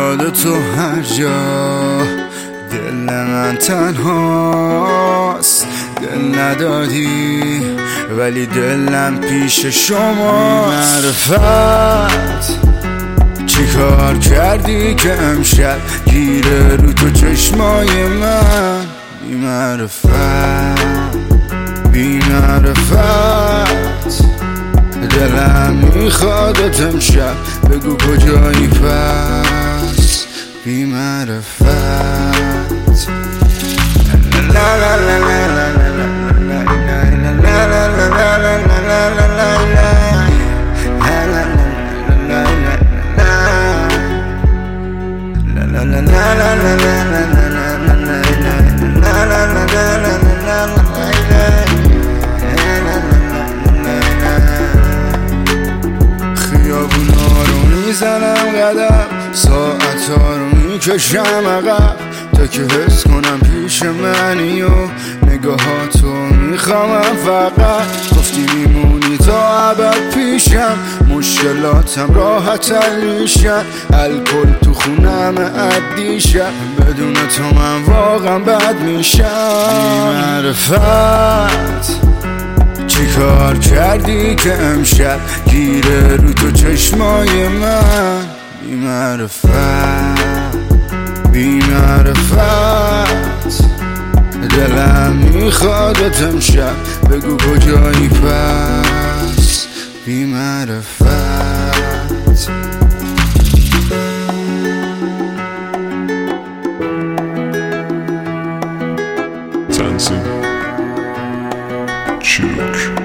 یاد تو هر جا دل من تنهاست. دل ندادی ولی دلم پیش شما. معرفت چی کار کردی که امشب گیره رو تو چشمای من؟ بی معرفت بی معرفت دلم میخوادت امشب بگو کجایی پس؟ بی معرفت لا لا لا لا لا خیابونا رو میزنم قدم، ساعتها رو میکشم عقب تا که حس کنم پیش منی و نگاهاتو میخوامم. فقط گفتی میمونی تا ابد پیشم، مشکلاتم راحت حل میشن، الکل تو خونم عدیشم، بدون تو من واقعا بد میشم. بی معرفت چی کار کردی که امشب گیره رو تو چشمای من؟ بی معرفت بی معرفت دلم میخوادت امشب بگو کجایی پس؟ بی معرفت Dancing Chick